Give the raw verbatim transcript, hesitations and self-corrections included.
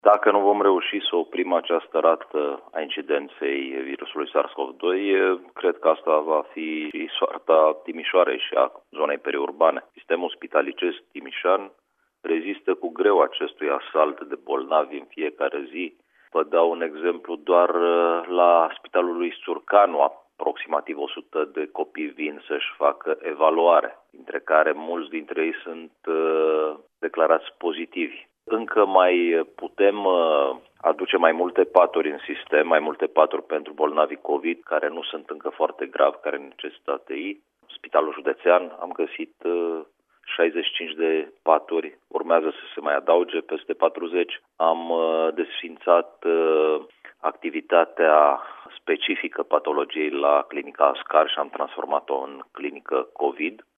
Dacă nu vom reuși să oprim această rată a incidenței virusului SARS-CoV doi, cred că asta va fi și soarta Timișoarei și a zonei periurbane. Sistemul spitalicesc timișan rezistă cu greu acestui asalt de bolnavi în fiecare zi. Vă dau un exemplu, doar la Spitalul lui Surcanu, aproximativ o sută de copii vin să-și facă evaluare, dintre care mulți dintre ei sunt uh, declarați pozitivi. Încă mai putem uh, aduce mai multe paturi în sistem, mai multe paturi pentru bolnavii COVID, care nu sunt încă foarte gravi, care necesită A T I. Spitalul județean am găsit uh, șaizeci și cinci de paturi, urmează să se mai adauge peste patruzeci. Am uh, desființat uh, activitatea specifică patologiei la clinica Ascar și am transformat-o în clinică COVID.